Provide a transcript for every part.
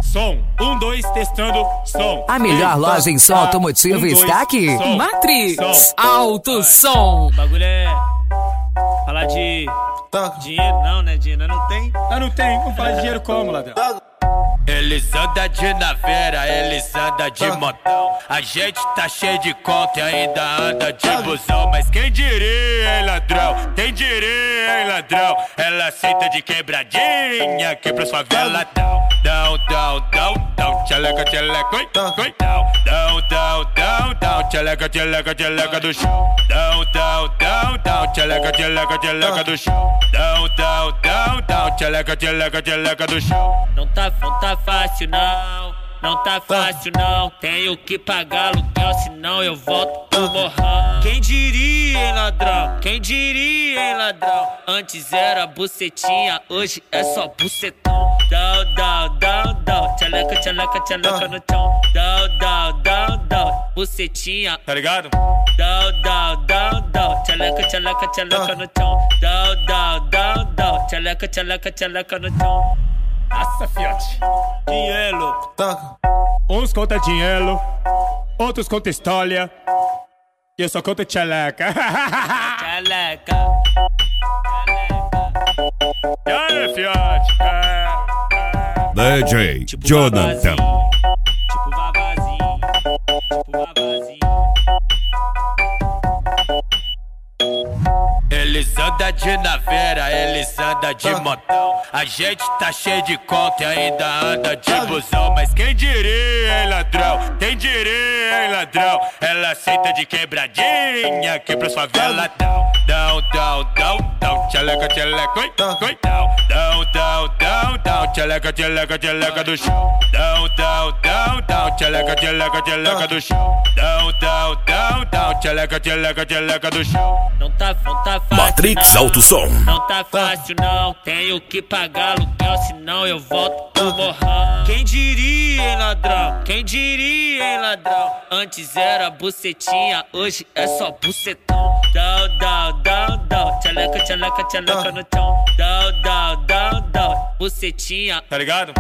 som. 1, 2, testando, som. A melhor loja em som automotivo está aqui. Som. Matrix Alto Som. O bagulho é falar de dinheiro, não, né? Dinheiro não tem. Não tem. Vamos falar de dinheiro como, ladrão? Eles andam de naveira, eles andam de montão. A gente tá cheio de conta e ainda anda de busão. Mas quem diria, hein, ladrão? Quem diria, hein, ladrão? Ela aceita de quebradinha aqui pra sua vela. Down, tcheleca, oi, down, tcheleca do chão. Down, tcheleca do chão. Down, tcheleca do chão. Não tá fácil não, não tá fácil não. Tenho que pagar aluguel, senão eu volto pro morrão. Quem diria, hein, ladrão? Quem diria, hein, ladrão? Antes era bucetinha, hoje é só bucetão. Down, tcheleca no chão. Down, bucetinha, Tá ligado? down, tcheleca no chão. Down, tcheleca no chão. Nossa, fiote. Dinheiro. Uns conta dinheiro, outros conta história. E eu só conto tcheleca. Tcheleca. E aí, fiote? DJ Tipo Jonathan. vavazinho. Eles andam de naveira, eles andam de montão. A gente tá cheio de conta e ainda anda de busão. Mas quem diria, hein, ladrão? Quem diria, hein, ladrão? Ela aceita de quebradinha aqui pra sua vela. Down, tcheleca, oi, down, tcheleca do chão. Down, tcheleca do chão. Down, tcheleca do chão. Não tá fácil Matrix não. Alto Som. Não tá fácil não. Tenho que pagar aluguel, senão eu volto pro morrão. Quem diria, hein, ladrão? Quem diria, hein, ladrão? Antes era bucetinha, hoje é só bucetão. Down, tcheleca no chão. Down, bucetinha, Tá ligado?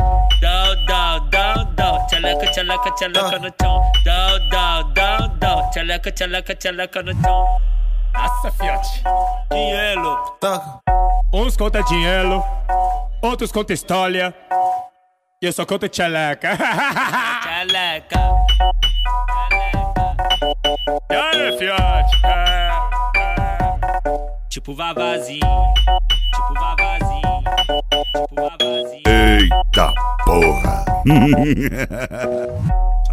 down, tcheleca no chão. Down, tcheleca no chão. Nossa, fiote. Dinheiro. Uns conta dinheiro, outros conta história. E eu só conto tcheleca. Tcheleca. E aí, fiote? Tipo vavazinho. Eita porra.